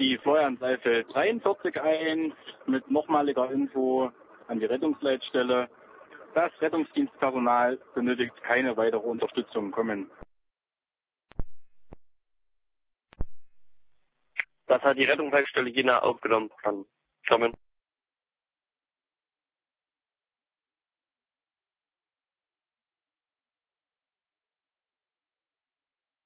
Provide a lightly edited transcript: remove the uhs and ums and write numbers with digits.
die Florian-Seifeld 43 ein mit nochmaliger Info an die Rettungsleitstelle. Das Rettungsdienstpersonal benötigt keine weitere Unterstützung. Kommen. Das hat die Rettungsleitstelle Jena aufgenommen. Kann kommen.